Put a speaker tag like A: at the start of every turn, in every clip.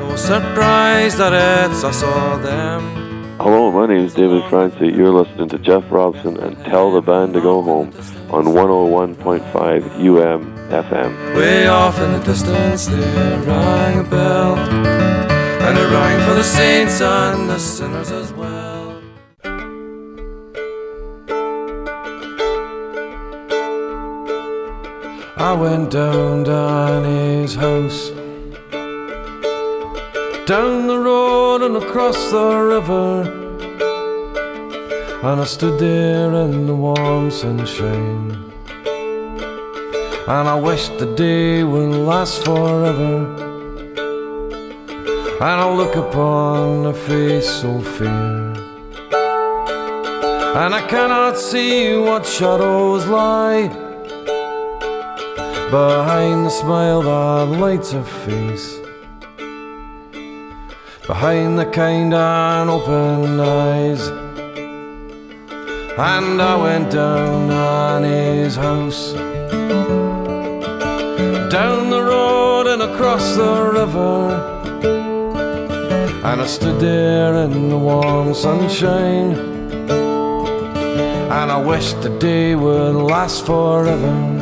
A: No surprise that it's us or them.
B: Hello, my name is David Francie. You're listening to Jeff Robson and Tell the Band to Go Home on 101.5 FM.
A: Way off in the distance there rang a bell, and it rang for the saints and the sinners as well. I went down Danny's house, down the road and across the river, and I stood there in the warm sunshine, and I wished the day would last forever, and I look upon a face so fair, and I cannot see what shadows lie behind the smile that lights her face, behind the kind and open eyes. And I went down on his house, down the road and across the river, and I stood there in the warm sunshine, and I wished the day would last forever.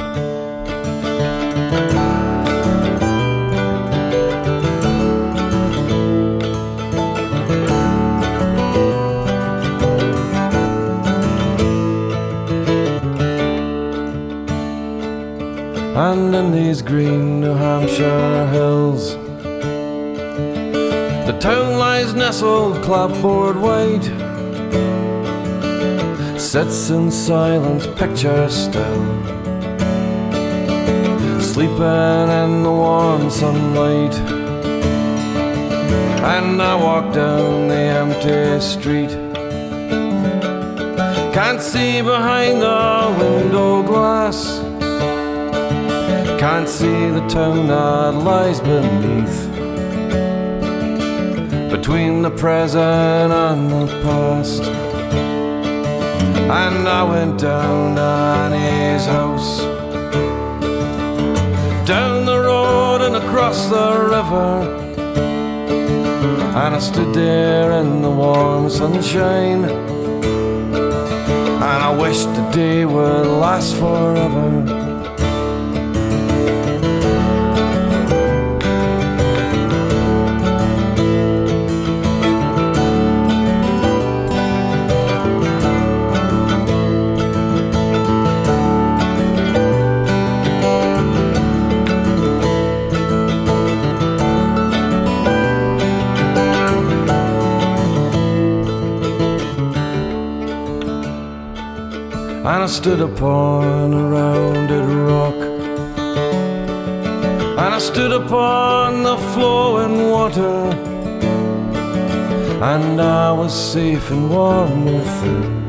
A: And in these green New Hampshire hills, the town lies nestled clapboard white, sits in silence, picture still, sleeping in the warm sunlight. And I walk down the empty street, can't see behind the window glass, can't see the town that lies beneath, between the present and the past. And I went down on his house, down the road and across the river, and I stood there in the warm sunshine, and I wished the day would last forever. And I stood upon a rounded rock, and I stood upon the flowing water, and I was safe and warm within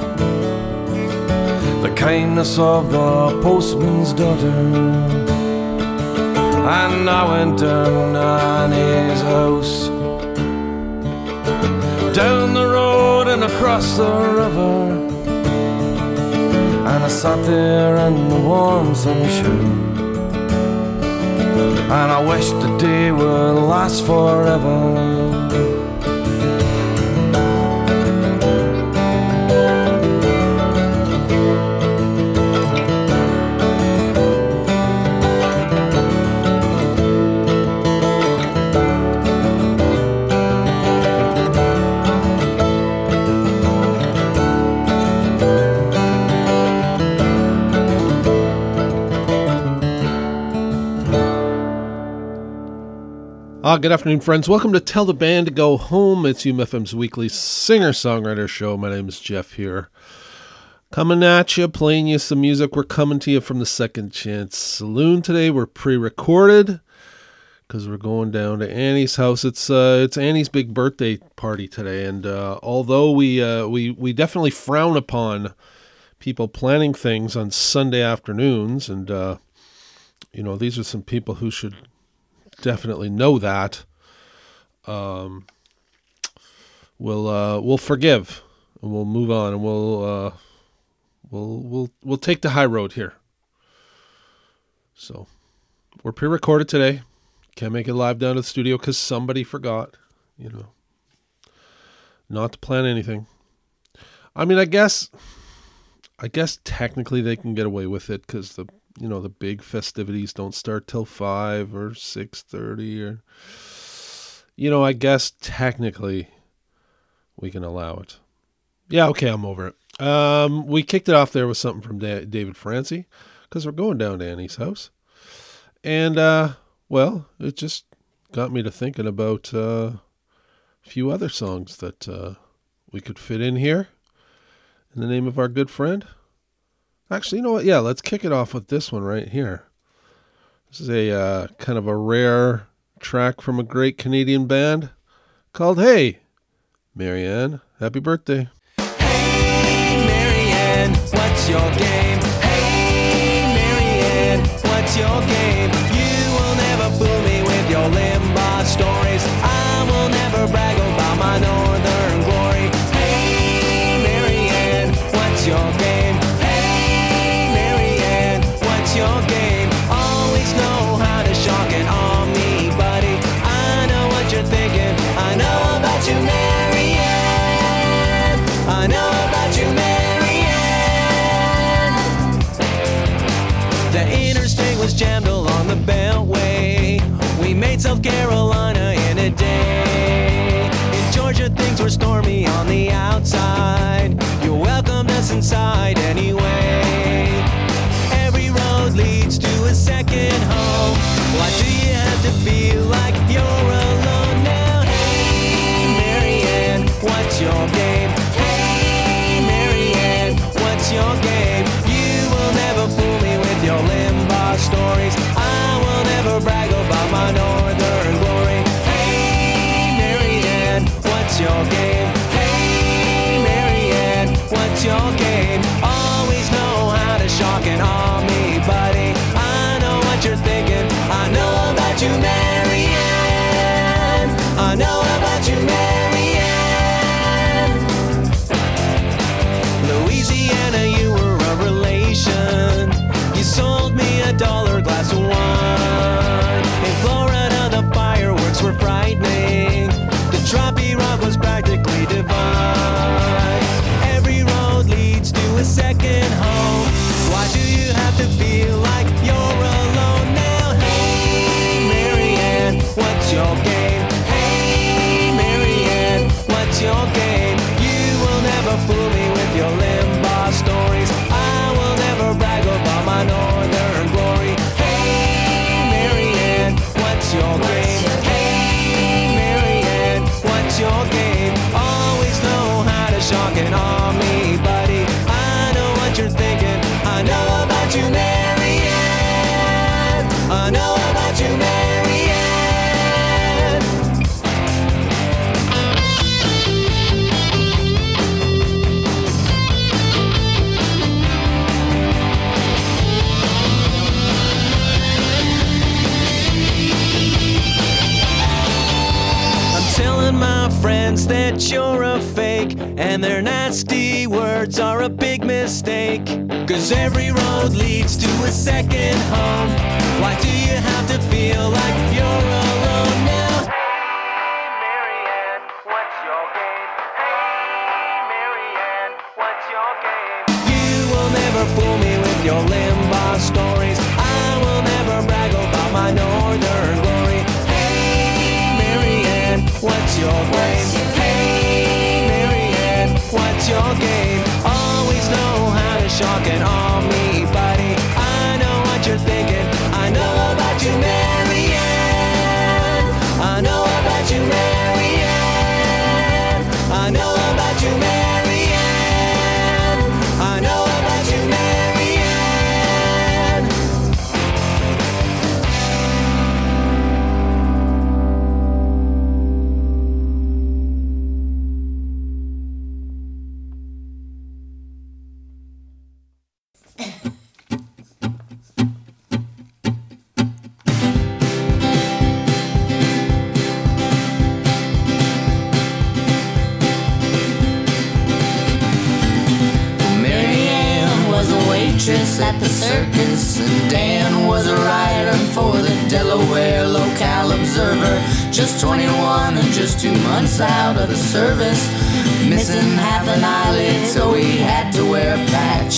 A: the kindness of the postman's daughter. And I went down on his house, down the road and across the river, and I sat there in the warm sunshine, and I wished the day would last forever.
C: Good afternoon, friends. Welcome to Tell the Band to Go Home. It's UMFM's weekly singer-songwriter show. My name is Jeff here. Coming at you, playing you some music. We're coming to you from the Second Chance Saloon today. We're pre-recorded because we're going down to Annie's house. It's Annie's big birthday party today, and although we definitely frown upon people planning things on Sunday afternoons, and these are some people who should definitely know that. We'll forgive and we'll move on, and we'll take the high road here. So we're pre-recorded today. Can't make it live down to the studio because somebody forgot, not to plan anything. I mean, I guess technically they can get away with it because the big festivities don't start till 5 or 6:30 or, I guess technically we can allow it. Yeah, okay, I'm over it. We kicked it off there with something from David Francie because we're going down to Annie's house. And, well, it just got me to thinking about a few other songs that we could fit in here in the name of our good friend. Actually, you know what? Yeah, let's kick it off with this one right here. This is a kind of a rare track from a great Canadian band called Hey, Marianne. Happy birthday.
D: Hey, Marianne, what's your game? Hey, Marianne, what's your game? You will never fool me with your Limbaugh stories. I will never brag about my northern glory. Hey, Marianne, what's your game? Hey, Marianne, what's your game? Always know how to shock and awe me, buddy. I know what you're thinking. I know about you, Marianne. I know about you, Marianne. The interstate was jammed along the Beltway. We made South Carolina in a day. In Georgia things were stormy on the outside. You welcomed us inside anyway. Every road leads to a second home. Why do you have to feel like you're alone now? Hey, Marianne, what's your game? Hey, Marianne, what's your game? You will never fool me with your Limbaugh stories. I will never brag about my northern glory. Hey, Marianne, what's your game? Hey, Marianne, what's your game? Always know how to shock and awe me, buddy. I know what you're thinking. I know about you, Marianne. I know about you, Marianne. Louisiana, you were a relation. You sold me $1 glass of wine. In Florida, the fireworks were frightening. The Tropi Rock was practically divine. Every road leads to a second home. Why do you have to feel like you're alone now? Hey, Marianne, what's your game? Hey, Marianne, what's your game? You will never fool me with your Limbaugh stories. I will never brag about my northern glory. Hey, Marianne, what's your game? Hey, Marianne, what's your game? Always know how to shock and awe me, buddy. I know what you're thinking. I know about you, Marianne. I know about you, Marianne. I'm telling my friends that you're a fake, and their nasty words are a big mistake. 'Cause every road leads to a second home. Why do you have to feel like you're alone now? Hey, Marianne, what's your game? Hey, Marianne, what's your game? You will never fool me with your Limbaugh stories. I will never brag about my northern glory. Hey, Marianne, what's your game? Hey, Marianne, what's your game? Always know how to shock and awe me, buddy. I know what you're thinking. I know about you, Marianne. I know about you, Marianne. I know about you, Marianne. I know about you, Marianne.
E: At the circus, and Dan was a writer for the Delaware locality observer. Just 21 and just 2 months out of the service. Missing half an eyelid, so he had to wear a patch.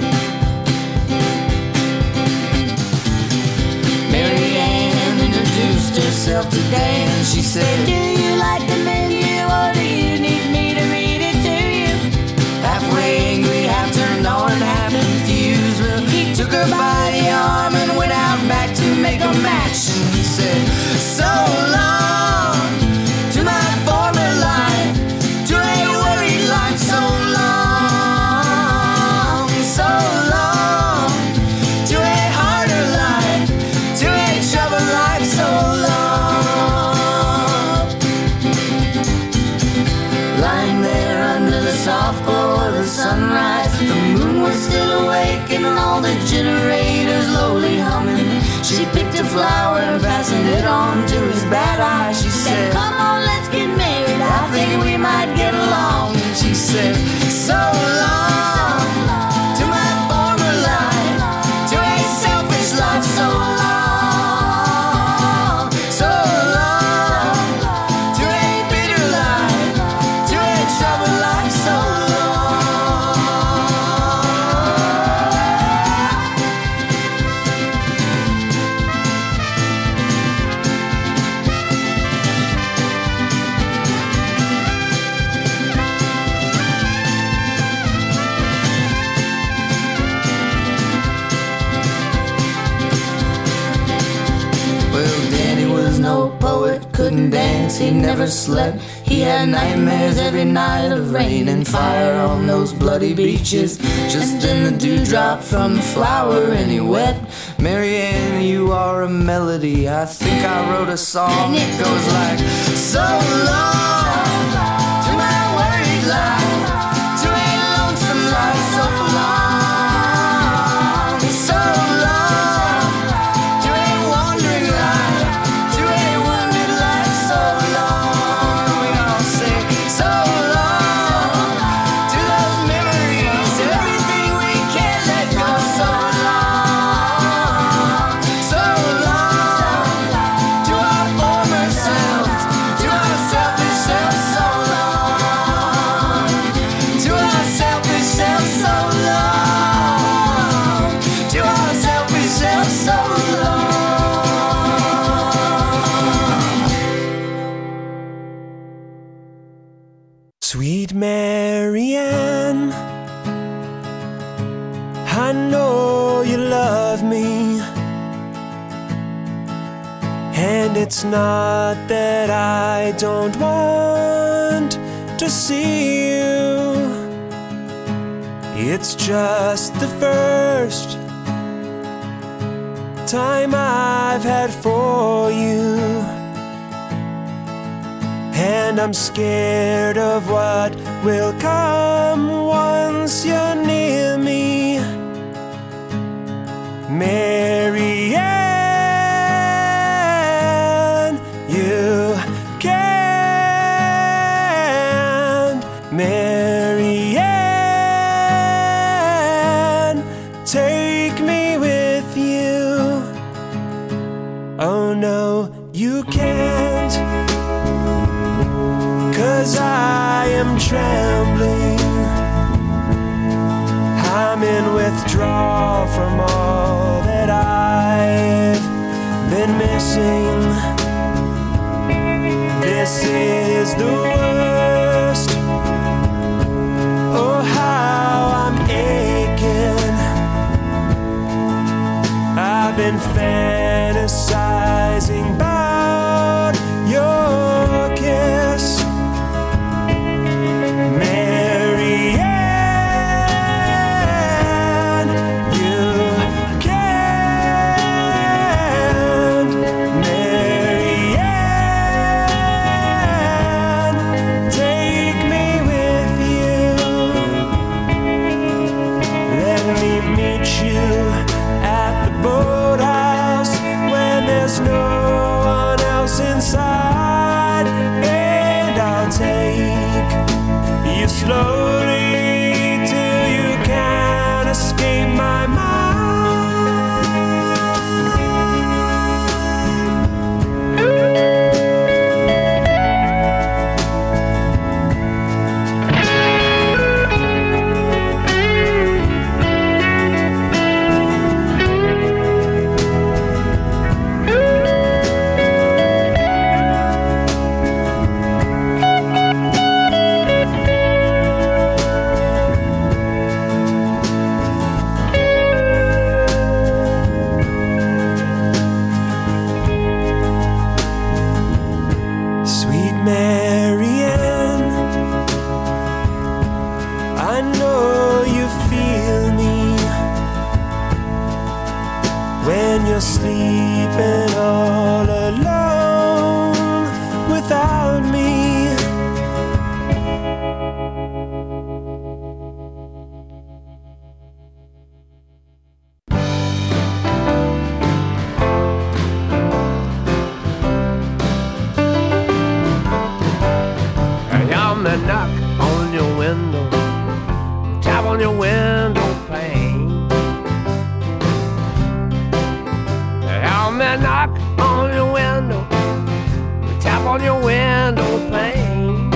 E: Mary Ann introduced herself today, and she said, "Do you like the menu, or do you need me to read it to you?" Halfway angry, half turned on, half confused. Well, he took her by the arm and went out back to make a match. And he said, "So long to my former life, to a worried life, so long, so long, to a harder life, to a troubled life, so long." Lying there under the soft glow of the sunrise, the moon was still awake and all the generators lowly humming. She picked a flower and fastened it on to his bad eye. She said, "Come on, let's get married, I think we might get along." And she said, "So long to my former life, to a selfish life, so long, so long, to a bitter life, to a troubled life, so couldn't dance, he never slept. He had nightmares every night of rain and fire on those bloody beaches. Just then the dewdrop from the flower and he wept. "Mary Ann, you are a melody. I think I wrote a song that goes like, so long to my worried life, to a lonesome life, so long, so long, to a wandering life, to a wounded life, so long." We all say, so long to those memories, to everything we can't let go, so long, so long, to our former selves, to our selfish selves, so long, to our selfish selves, so long, to our selfish selves, so long.
F: Sweet Mary Ann, I know you love me, and it's not that I don't want to see you. It's just the first time I've had for you, and I'm scared of what will come once you're near me. Mary Ann, you can't. Mary Ann, take me with you. Oh no, you can't, 'cause I am trembling. I'm in withdrawal from all that I've been missing. This is the worst. Oh, how I'm aching. I've been fantasizing about your kiss. Mary Ann, you can't. Mary Ann, take me with you. Let me meet you at the boathouse when there's no one else inside, and I'll take you slowly till you can't escape my mind. Marianne, I know you feel me when you're sleeping all alone without me.
G: I knock on your window, tap on your window pane. Help me knock on your window, tap on your window pane.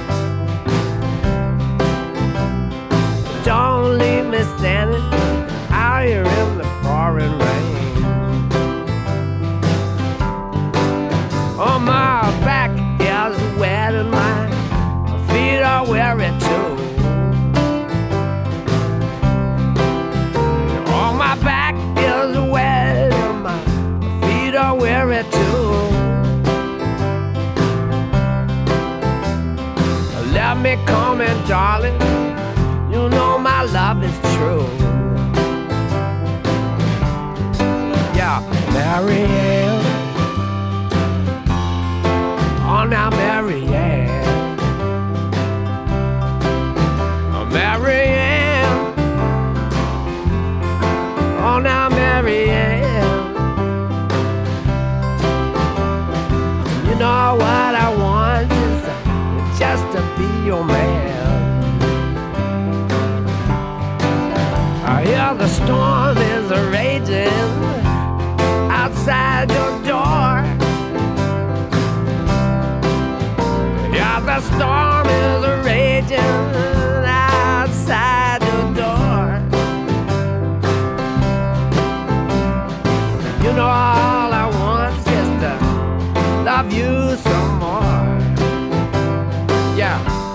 G: Don't leave me standing out here in the pouring rain. Oh, my back is wet and my feet are weary too. Oh, my back is wet and my feet are weary too. Let me come in, darling. You know my love is true. Yeah, Marianne. Oh, now Marianne. Marianne, oh now Marianne, you know what I want is just to be your man. I hear the storm is raging outside your door. Yeah, the storm is raging outside your door. You know all I want is just to love you some more. Yeah.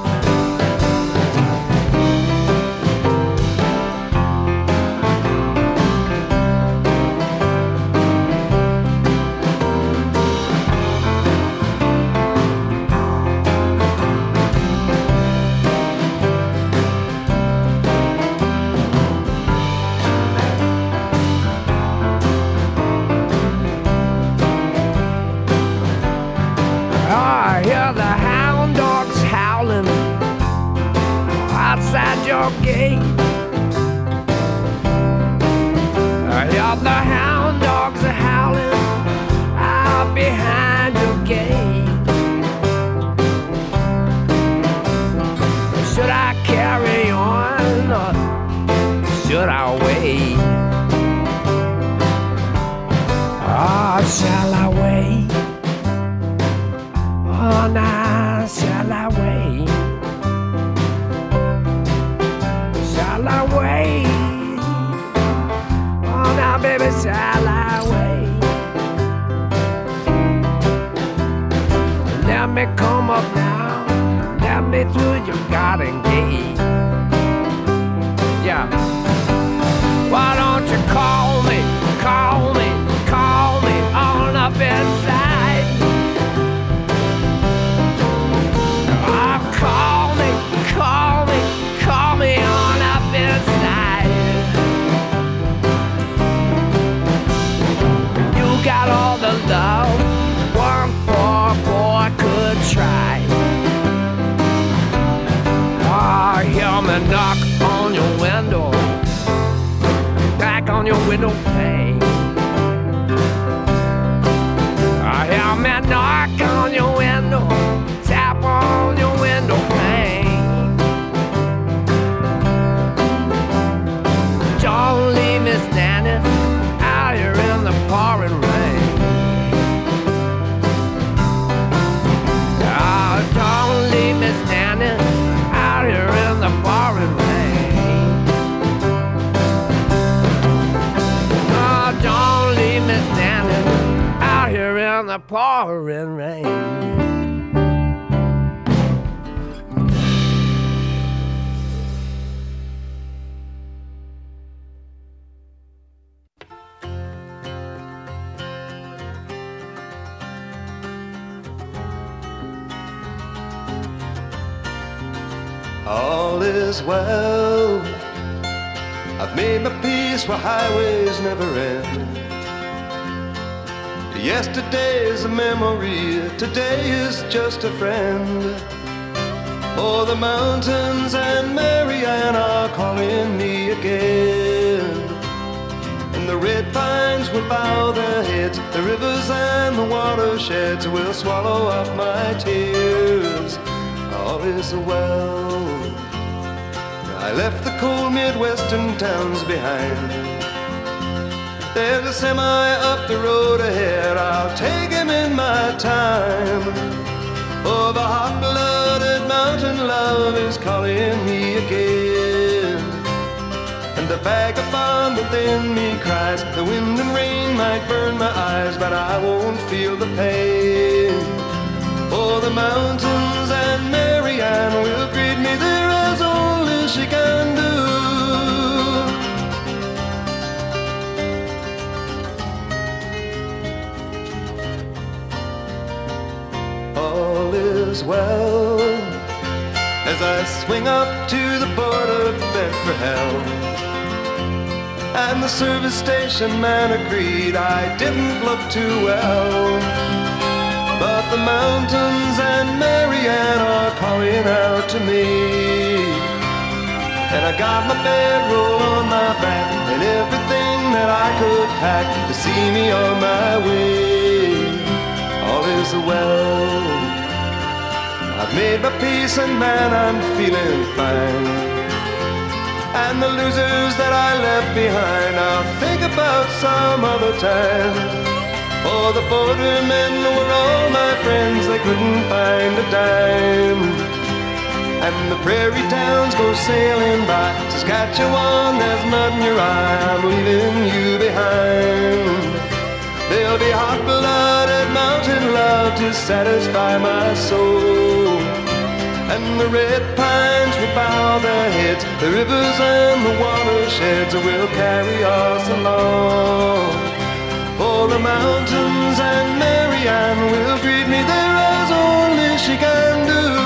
G: I hear the hound dogs howling outside your gate. I hear the hound dogs howling out behind your gate. Should I carry on or should I wait? Oh, shall I wait? Oh, now shall I wait? Shall I wait? Oh, now baby, shall I wait? Let me come up now, let me through your garden gate. Yeah. Why don't you call me, call me, call me on up inside? Call me, call me, call me on up inside. You got all the love one poor boy could try. Ah, hear me knock on your window, back on your window pane. Ah, hear me knock on your window, tap on your window pane. Don't leave me standing out here in the pouring rain. Oh, don't leave me standing out here in the pouring rain. Oh, don't leave me standing out here in the pouring rain.
H: all is well. I've made my peace where highways never end. Yesterday is a memory, today is just a friend. Oh, the mountains and Marianne are calling me again. And the red pines will bow their heads, the rivers and the watersheds will swallow up my tears. All is well. I left the cold Midwestern towns behind. There's a semi up the road ahead, I'll take him in my time. Oh, the hot-blooded mountain love is calling me again. And the vagabond within me cries, the wind and rain might burn my eyes, but I won't feel the pain. Oh, the mountains and Marianne will greet me there as only she can do. All is well as I swing up to the border Bedford hell. And the service station man agreed I didn't look too well. But the mountains and Marianne are calling out to me. And I got my bedroll on my back and everything that I could pack to see me on my way. All is well. I've made my peace and man, I'm feeling fine. And the losers that I left behind, I'll think about some other time. Oh, the bordermen were all my friends, they couldn't find a dime. And the prairie towns go sailing by, Saskatchewan, there's mud in your eye, I'm leaving you behind. There'll be hot-blooded mountain love to satisfy my soul. And the red pines will bow their heads, the rivers and the watersheds will carry us along. For the mountains and Marianne will greet me there as only she can do.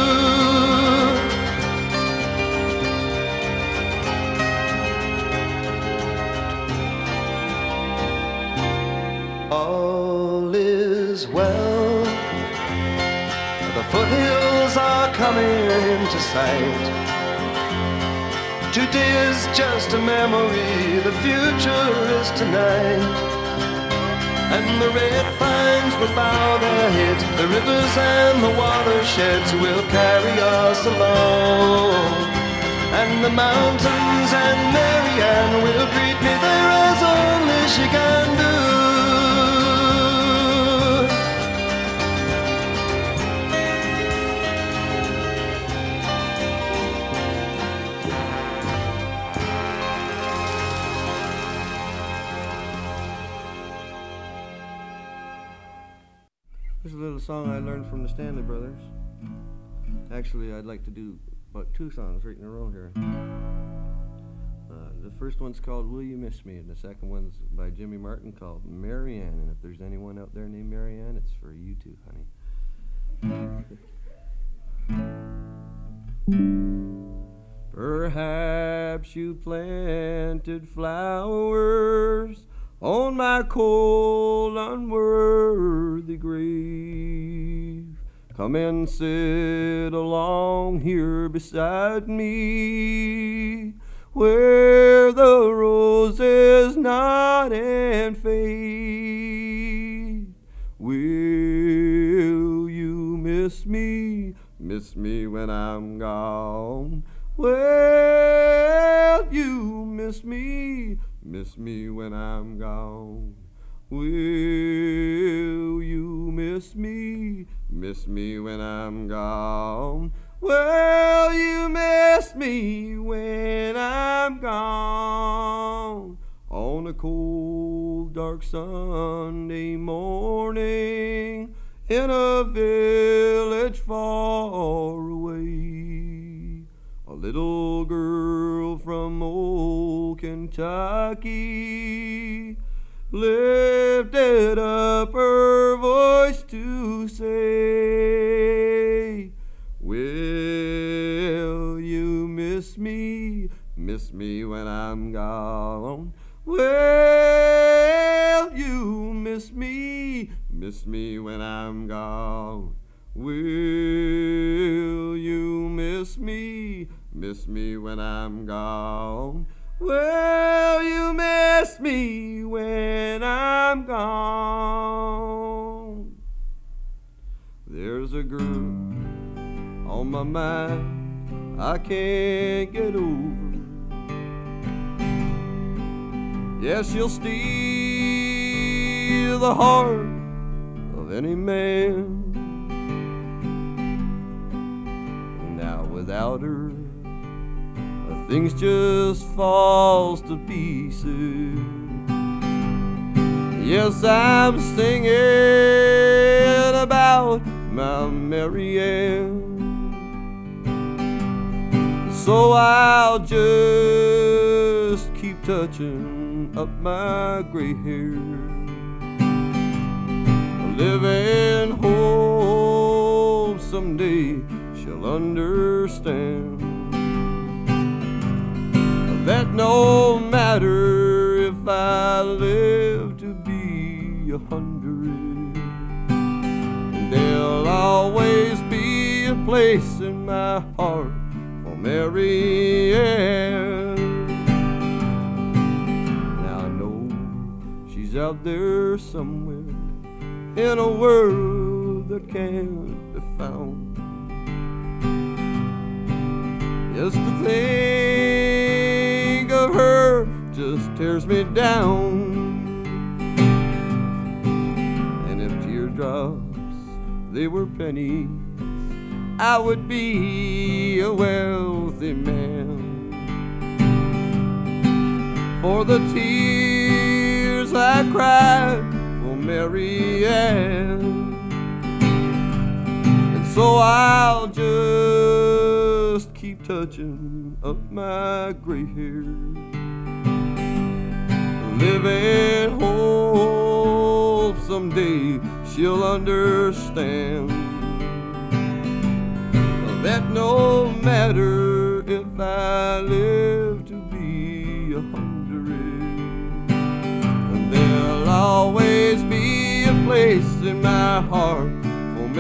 H: All is well. The foothills are coming into sight. Today is just a memory, the future is tonight. And the red pines will bow their heads, the rivers and the watersheds will carry us along. And the mountains and Marianne will greet me there as only she can do.
I: This is a little song I learned from the Stanley Brothers. Actually, I'd like to do about 2 songs right in a row here. The first one's called Will You Miss Me, and the second one's by Jimmy Martin called Marianne. And if there's anyone out there named Marianne, it's for you too, honey. Perhaps you planted flowers on my cold, unworthy grave. Come and sit along here beside me, where the roses nod and fade. Will you miss me when I'm gone? Will you miss me when I'm gone? Will you miss me when I'm gone? Will you miss me when I'm gone? On a cold, dark Sunday morning in a village far away, a little girl from old Kentucky lifted up her voice to say, will miss me when I'm gone? Will you miss me when I'm gone? Will you miss me when I'm gone? Will you miss me when I'm gone? There's a girl on my mind I can't get over. Yes, she'll steal the heart of any man. Now without her, things just falls to pieces. Yes, I'm singing about my Marianne. So I'll just keep touching up my gray hair, living home someday she'll understand that no matter if I live to be 100, there'll always be a place in my heart for Marianne. Now I know she's out there somewhere in a world that can't be found. Just to think of her just tears me down. And if teardrops, they were pennies, I would be a wealthy man. For the tears I cried for Marianne. And so I'll just keep touching up my gray hair, living hope someday she'll understand that no matter if I live to be 100, there'll always be a place in my heart for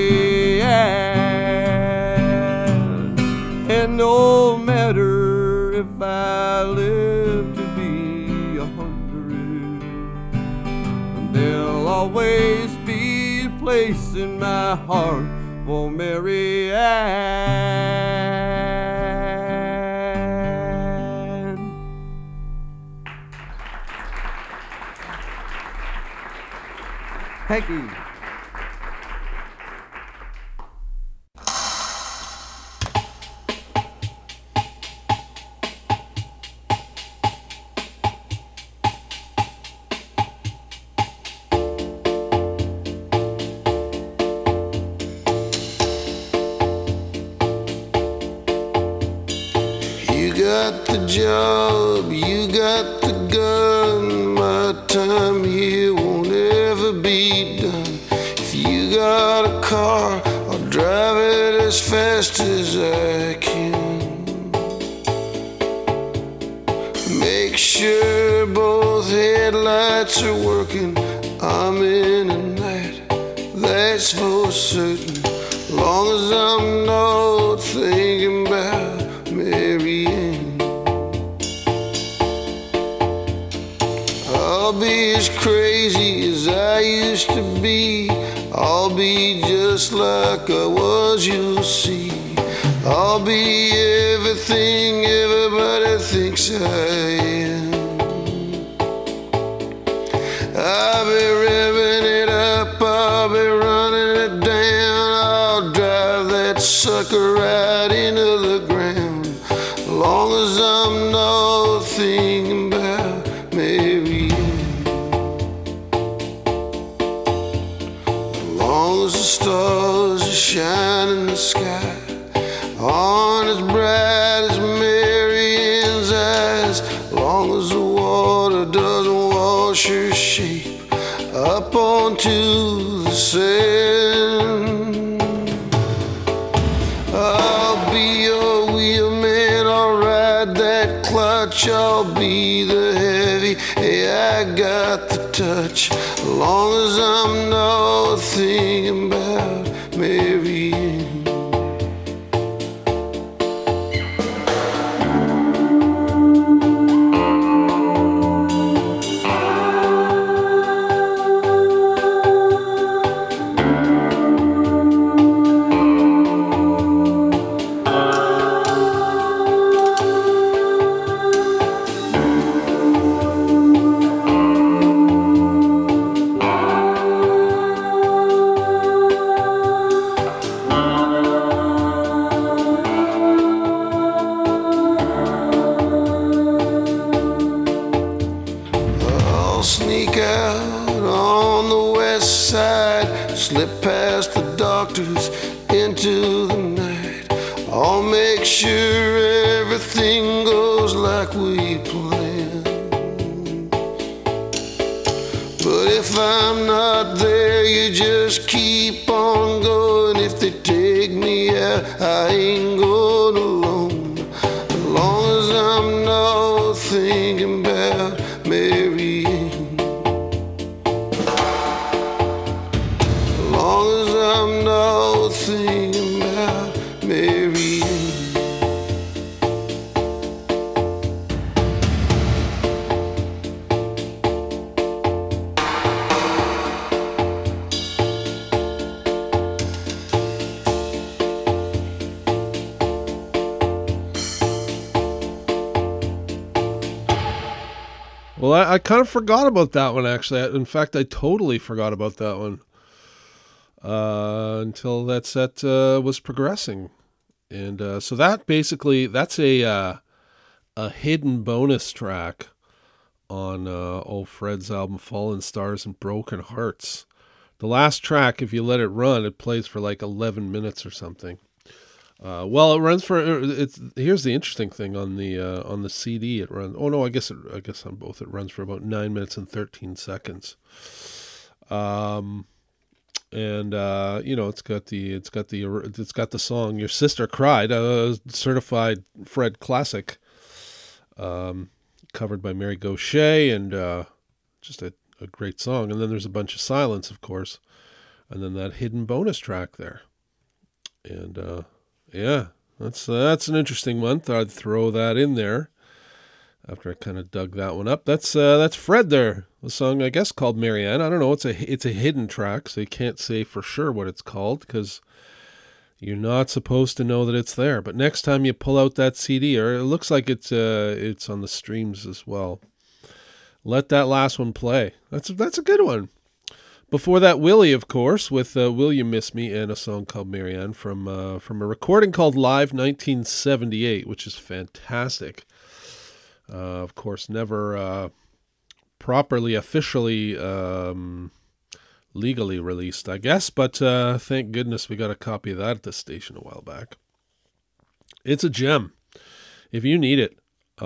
I: Marianne. And no matter if I live to be 100, there'll always be a place in my heart for Marianne. Thank you.
J: The job, you got the gun. My time here won't ever be done. If you got a car, I'll drive it as fast as I can. Make sure both headlights are working. I'm in at night, that's for certain. Long as I'm not thinking about Marianne. I'll be as crazy as I used to be. I'll be just like I was, you'll see. I'll be everything everybody thinks I am. I'll be revving it up, I'll be running it down. I'll drive that sucker right into the ground. As long as I'm not thinking about Marianne. As the stars that shine in the sky aren't as bright as Marianne's eyes, long as the water doesn't wash her shape up onto the sand. I'll be your wheelman, I'll ride that the clutch, I'll be the heavy. Hey, I got the touch. As long as I'm not thinking about marrying. Slip past the doctors into the night. I'll make sure everything goes like we planned. But if I'm not there, you just keep on going. If they take me out, I ain't going alone. As long as I'm not thinking about marrying. I'm not thinking about marrying.
C: Well, I kind of forgot about that one, actually. In fact, I totally forgot about that one. Until that set was progressing. And so that basically, that's a hidden bonus track on old Fred's album Fallen Stars and Broken Hearts. The last track, if you let it run, it plays for like 11 minutes or something. Well, it runs for, here's the interesting thing on the CD, it runs, oh no, I guess on both it runs for about 9 minutes and 13 seconds. And it's got the song "Your Sister Cried," a certified Fred classic, covered by Mary Gauthier, and just a great song. And then there's a bunch of silence, of course, and then that hidden bonus track there. And yeah, that's an interesting one. Thought I'd throw that in there after I kind of dug that one up. That's Fred there. The song, I guess, called Marianne. I don't know. It's a hidden track, so you can't say for sure what it's called because you're not supposed to know that it's there. But next time you pull out that CD, or it looks like it's on the streams as well, let that last one play. That's a good one. Before that, Willie, of course, with Will You Miss Me, and a song called Marianne from a recording called Live 1978, which is fantastic. Of course, never properly, officially, legally released, I guess, but thank goodness we got a copy of that at the station a while back. It's a gem. If you need it, do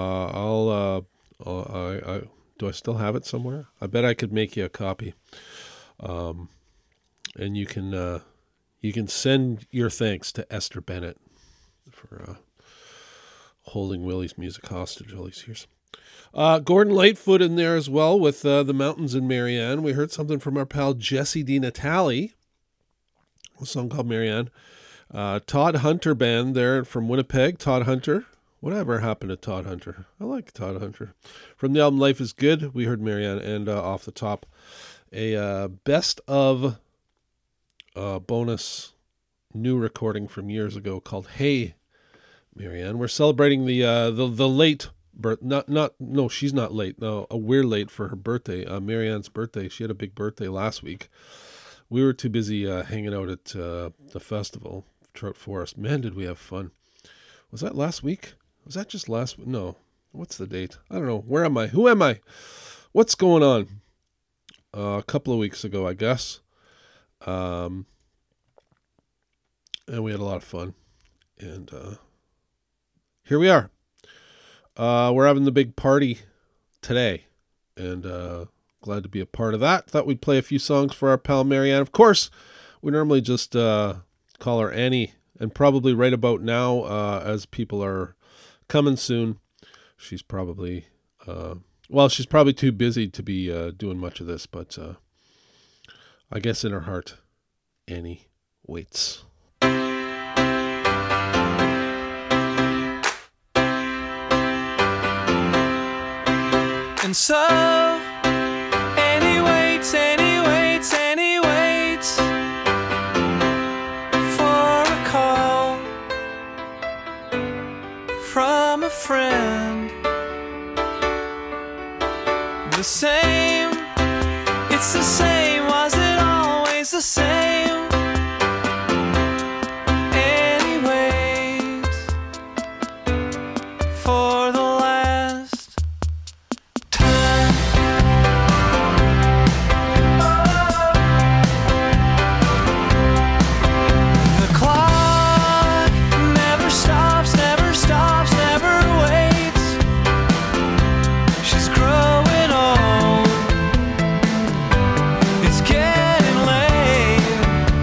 C: I still have it somewhere? I bet I could make you a copy. And you can send your thanks to Esther Bennett for holding Willie's music hostage all these years. Gordon Lightfoot in there as well with The Mountains in Marianne. We heard something from our pal Jesse DiNatale, a song called Marianne. Todd Hunter band there from Winnipeg. Todd Hunter. Whatever happened to Todd Hunter? I like Todd Hunter. From the album Life is Good, we heard Marianne, and off the top, a best of bonus new recording from years ago called Hey Marianne. We're celebrating the late birth. No, she's not late. No, we're late for her birthday. Marianne's birthday. She had a big birthday last week. We were too busy hanging out at the festival, Trout Forest. Man, did we have fun. Was that last week? Was that just last week? No. What's the date? I don't know. Where am I? Who am I? What's going on? A couple of weeks ago, I guess. And we had a lot of fun. And here we are. We're having the big party today. And glad to be a part of that. Thought we'd play a few songs for our pal Marianne. Of course, we normally just call her Annie. And probably right about now, as people are coming soon, she's probably, she's probably too busy to be doing much of this, but I guess in her heart, Annie waits.
D: And so, Annie waits, Annie waits, Annie waits for a call from a friend. The same, it's the same, was it always the same? Annie waits for the last time. The clock never stops, never stops, never waits. She's growing old, it's getting late.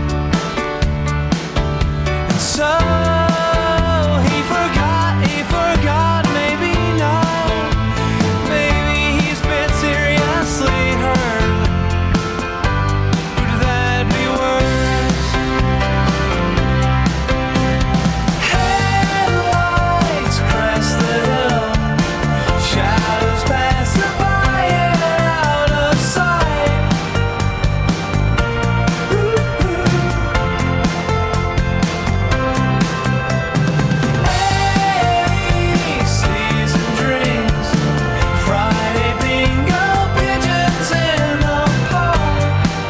D: And so he forgot, maybe not. Maybe he's been seriously hurt. Would that be worse? Headlights crest the hill, shadows pass by and out of sight. Hey, sees and dreams, Friday bingo, pigeons in the park.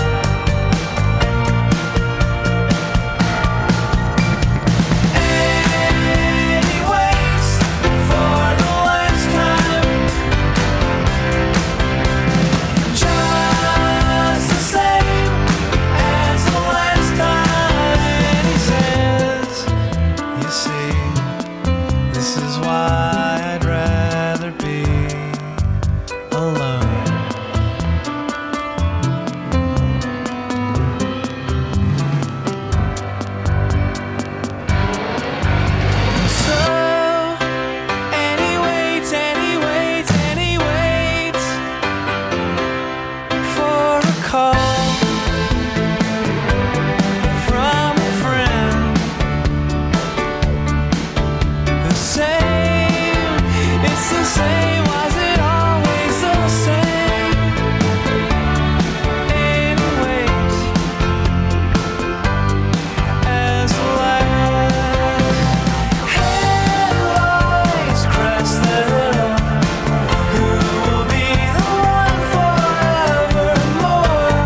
D: Annie waits for the last time, just the same as the last time. And he says, you see, this is why I'd rather be alone. So, Annie waits, Annie waits, Annie waits for a call from a friend. The same, it's the same, was it always the same? Annie waits as the last headlights crest the hill. Who will be the one forevermore?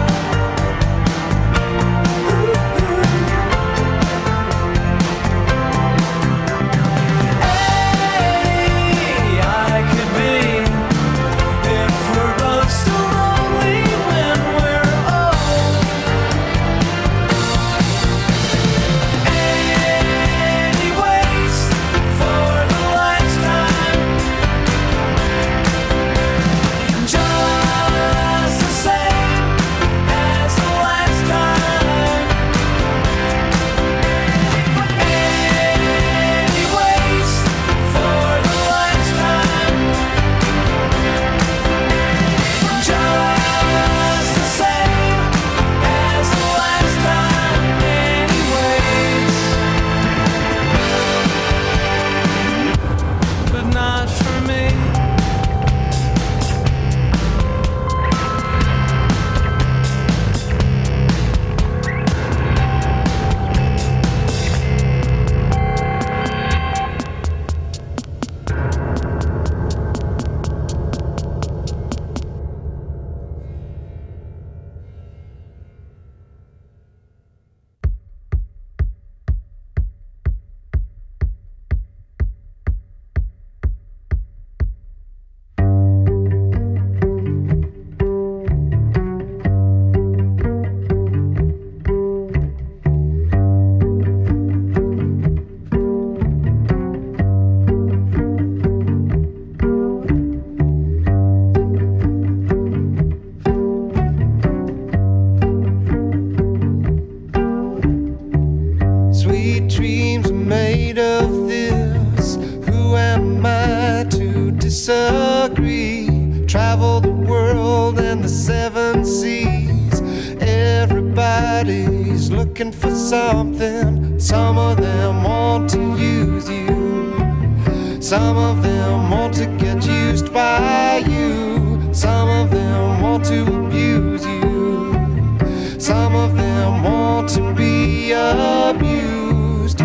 D: Annie, I could be if we're both still lonely when we're old. Annie waits for the last time, just the same as the last time. Annie waits for the last time, just the same as the last time. Annie waits, but not for me.
H: disagree. Travel the world and the seven seas. Everybody's looking for something. Some of them want to use you. Some of them want to get used by you. Some of them want to abuse you. Some of them want to be abused.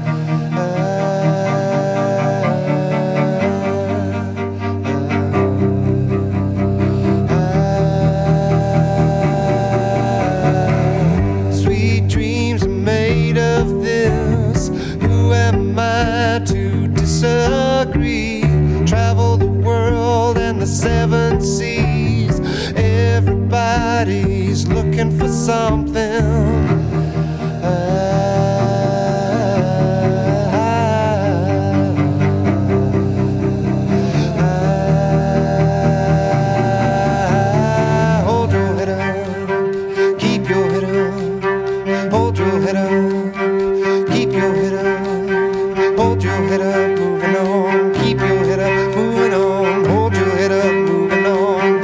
H: Sweet dreams are made of this. Who am I to disagree? Travel the world and the seven seas. Everybody's looking for something. Hold your head up, keep your head up. Hold your head up, keep your head up. Hold your head up, moving on. Keep your head up, moving on. Hold your head up, moving on.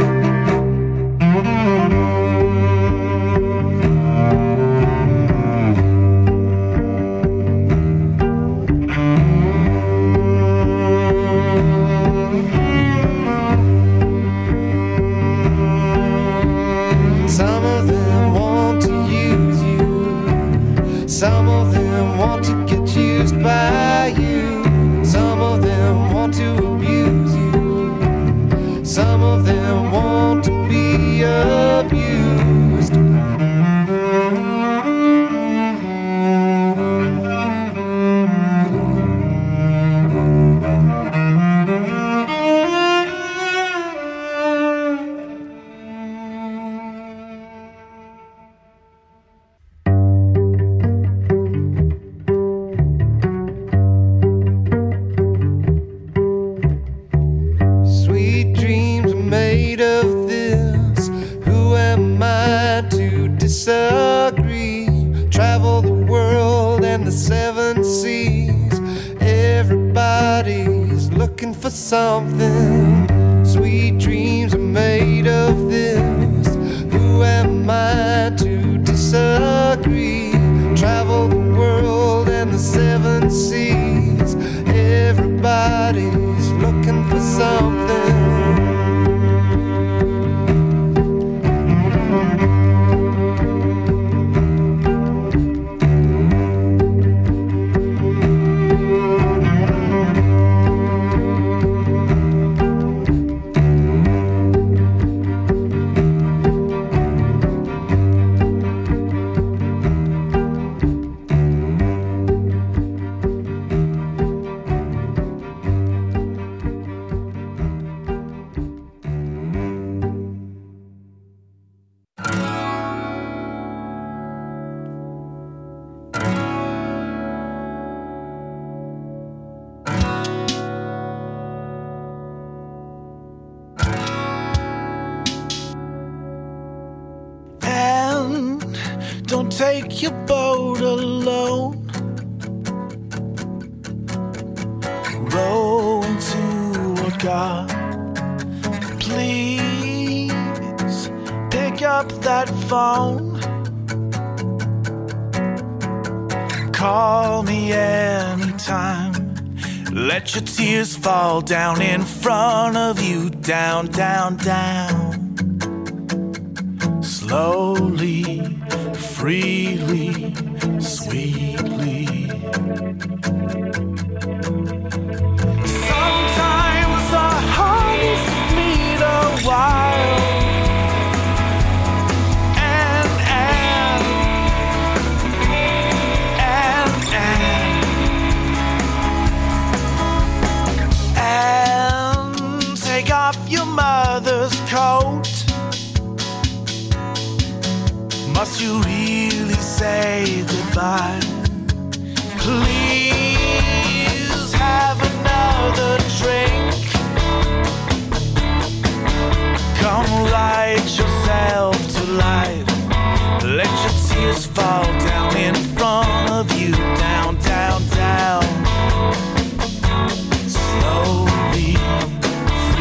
H: Some of them want to use you. Some of them want to get used by you. Some of them want to abuse you. Some of them want to be abused. Sweet dreams are made of this. Who am I to disagree? Travel the world and the seven seas. Everybody's looking for something. Sweet dreams are made of this. Who am I to disagree? Travel the world and the seven seas. Everybody's looking for something.
K: Don't take your boat alone. Row into God. Please pick up that phone. Call me anytime. Let your tears fall down in front of you. Down, down, down. Slowly, freely, sweetly. Sometimes our hearts need a while. And take off your mother's coat. Must you really say goodbye? Please have another drink. Come light yourself to life. Let your tears fall down in front of you. Down, down, down. Slowly,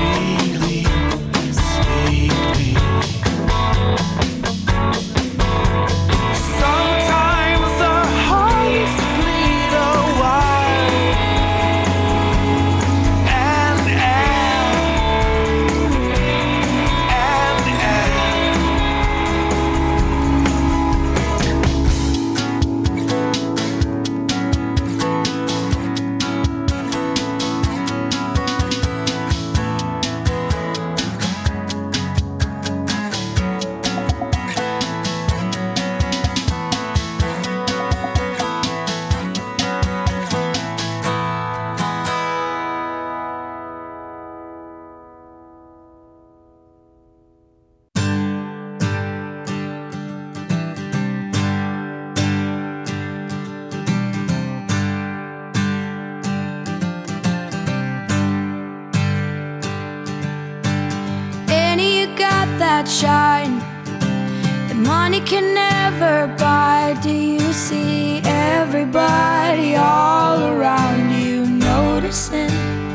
E: that shine that money can never buy. Do you see everybody all around you noticing?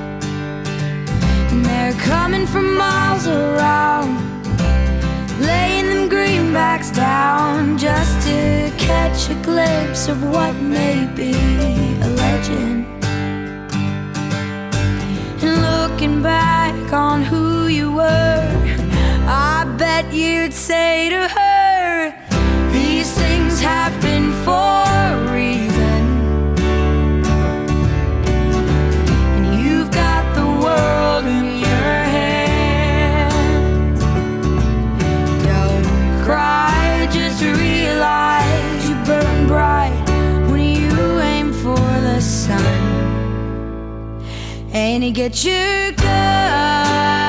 E: And they're coming from miles around, laying them greenbacks down just to catch a glimpse of what may be a legend. And looking back on who you were, I bet you'd say to her, these things happen for a reason. And you've got the world in your hands. Don't cry, just realize you burn bright when you aim for the sun. And you get your gun.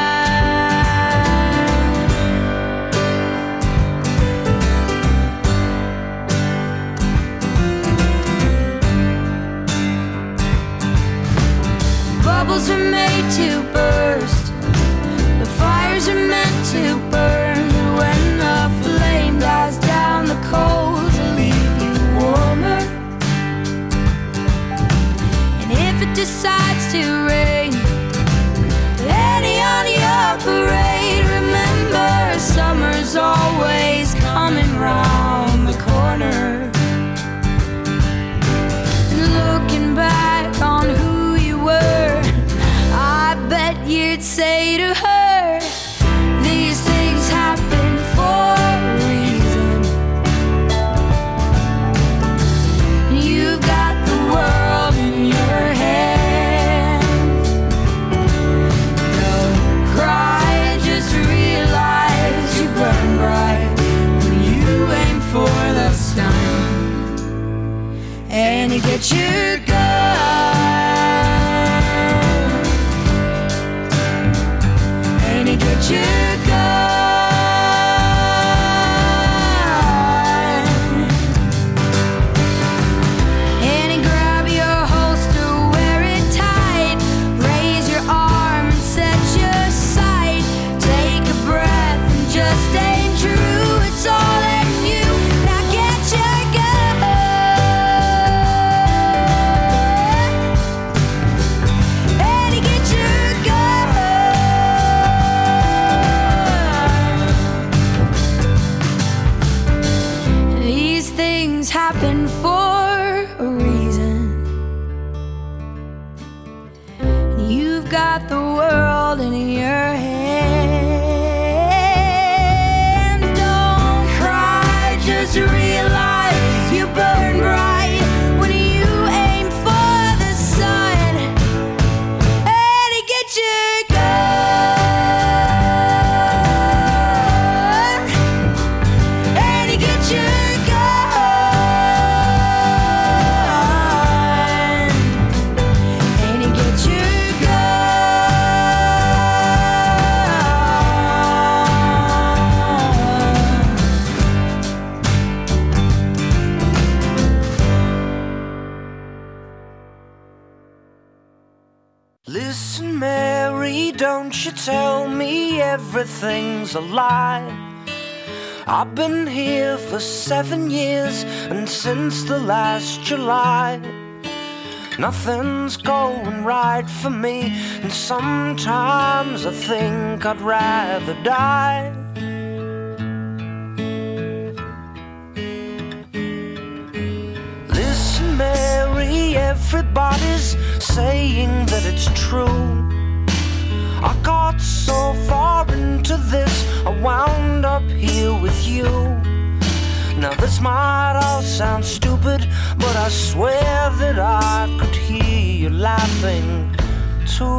E: Bubbles are made to burst, the fires are meant to burn. When the flame dies down, the coals will leave you warmer. And if it decides to rain any on your parade, remember summer's always coming round the corner. And looking back on who you were, I bet you'd say to her, these things happen for a reason. You've got the world in your hands. Don't cry, just realize you burn bright when you aim for the sun. And you get your gun. And you get your gun. And you grab your holster, wear it tight, raise your arm and set your sight. Take a breath and just aim true. It's all in you. Now get your gun. And you get your gun. These things happen for a reason. You've got the world in your hands. Don't cry, just realize you burn bright when you aim for the sun. And you get your gun. And you get your gun. And you get your
K: Listen, Mary, don't you tell me everything's a lie. I've been here for 7 years, and since the last July, nothing's going right for me, and sometimes I think I'd rather die. Listen, Mary, everybody's saying that it's true. I got so far into this, I wound up here with you. Now this might all sound stupid, but I swear that I could hear you laughing too.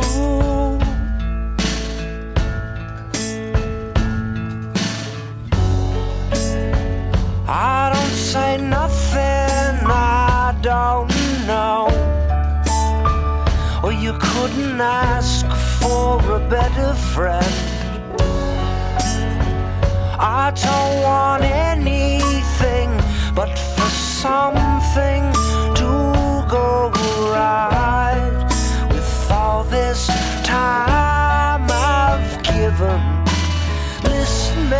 K: I don't say nothing I don't know. Or you couldn't ask for a better friend. I don't want anything but for something to go right. With all this time I've given, listen,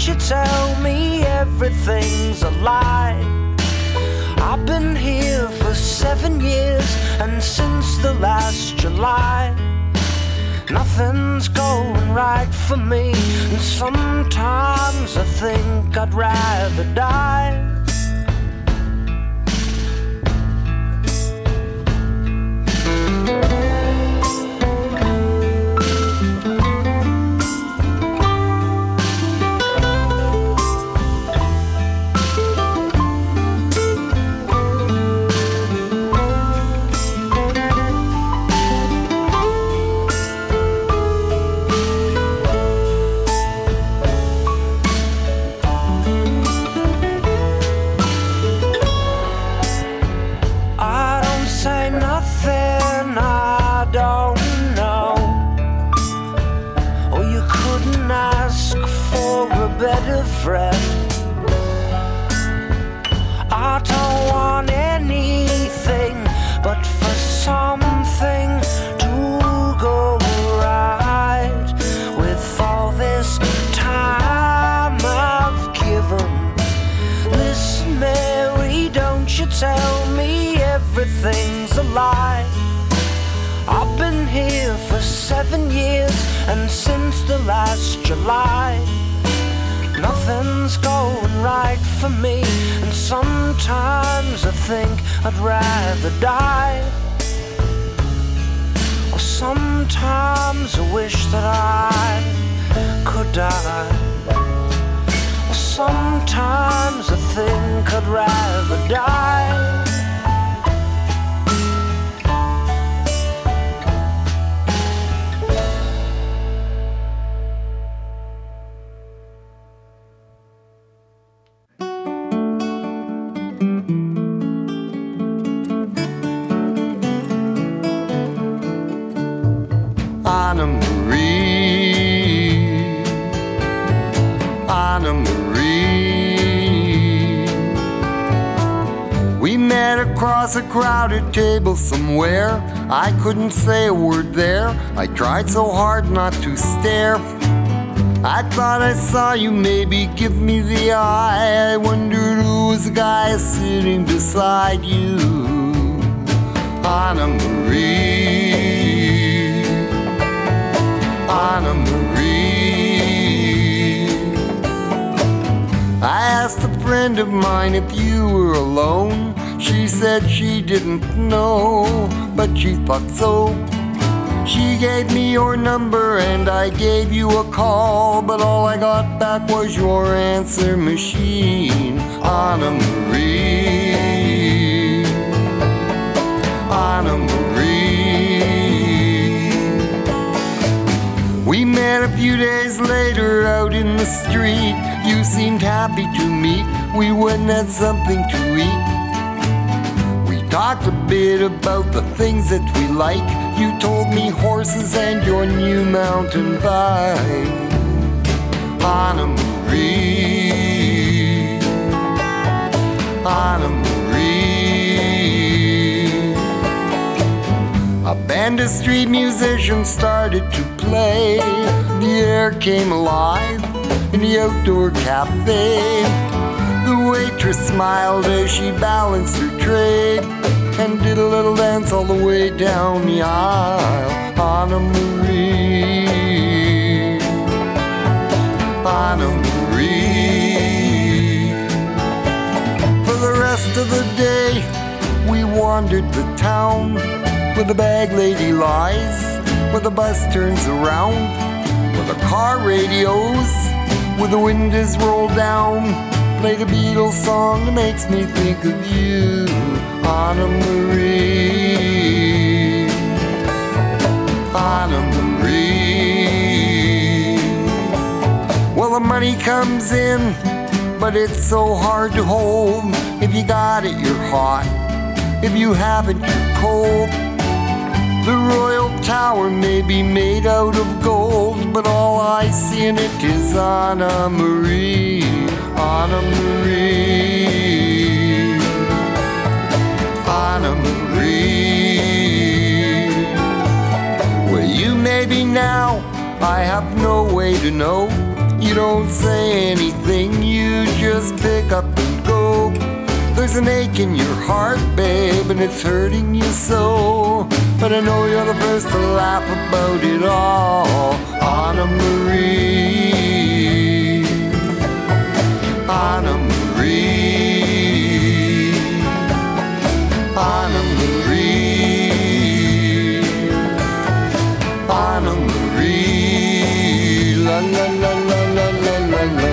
K: don't you tell me everything's a lie. I've been here for 7 years, and since the last July, nothing's going right for me, and sometimes I think I'd rather die. I don't want anything but for something to go right. With all this time I've given, listen, Mary, don't you tell me everything's a lie. I've been here for 7 years, and since the last July, nothing's going right for me, and sometimes I think I'd rather die. Or sometimes I wish that I could die. Or sometimes I think I'd rather die.
J: Anna Marie, Anna Marie. We met across a crowded table somewhere. I couldn't say a word there. I tried so hard not to stare. I thought I saw you maybe give me the eye. I wondered who was the guy sitting beside you. Anna Marie, Anna Marie. I asked a friend of mine if you were alone. She said she didn't know, but she thought so. She gave me your number and I gave you a call, but all I got back was your answer machine. Anna Marie, Anna Marie. We met a few days later out in the street. You seemed happy to meet. We went and had something to eat. We talked a bit about the things that we like. You told me horses and your new mountain bike. Anna Marie, Anna Marie. A band of street musicians started to play. The air came alive in the outdoor cafe. The waitress smiled as she balanced her tray and did a little dance all the way down the aisle. Anna Marie, Anna Marie. For the rest of the day, we wandered the town, where the bag lady lies, where the bus turns around, where the car radios, where the windows roll down, play the Beatles song that makes me think of you. Anna Marie, Anna Marie. Well, the money comes in, but it's so hard to hold. If you got it, you're hot. If you haven't, you're cold. The Royal Tower may be made out of gold, but all I see in it is Anna Marie, Anna Marie, Anna Marie. Where you may be now, I have no way to know. You don't say anything, you just pick up and go. There's an ache in your heart, babe, and it's hurting you so. But I know you're the first to laugh about it all. Anna Marie, Anna Marie, Anna Marie, Anna Marie, la la la la la la la la.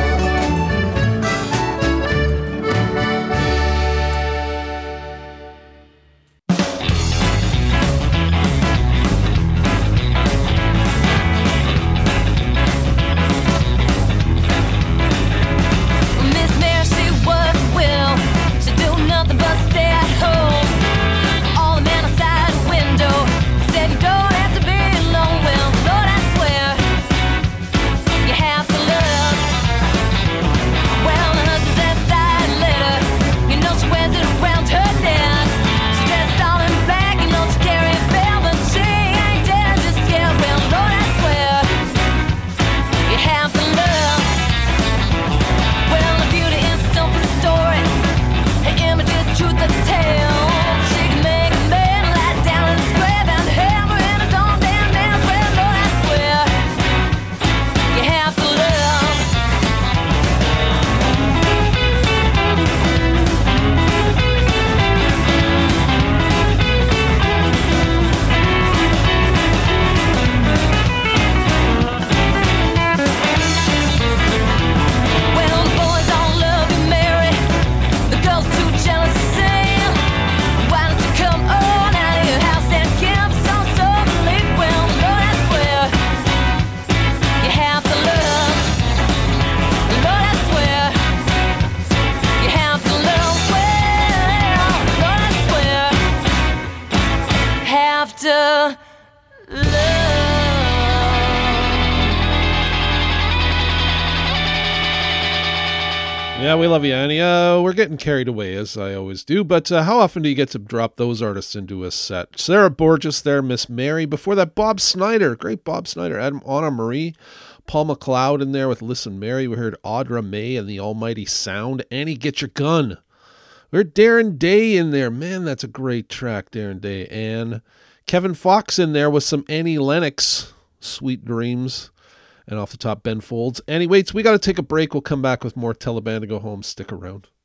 C: Yeah, we love you, Annie. We're getting carried away, as I always do, but how often do you get to drop those artists into a set? Sarah Borges there, Miss Mary. Before that, Bob Snyder, great Bob Snyder. Anna Marie, Paul McLeod in there with Listen Mary. We heard Audra May and the Almighty Sound. Annie, Get Your Gun. We heard Darren Day in there. Man, that's a great track, Darren Day. And Kevin Fox in there with some Annie Lennox, Sweet Dreams. And off the top, Ben Folds. Anyway, we got to take a break. We'll come back with more Tell the Band to Go Home. Stick around.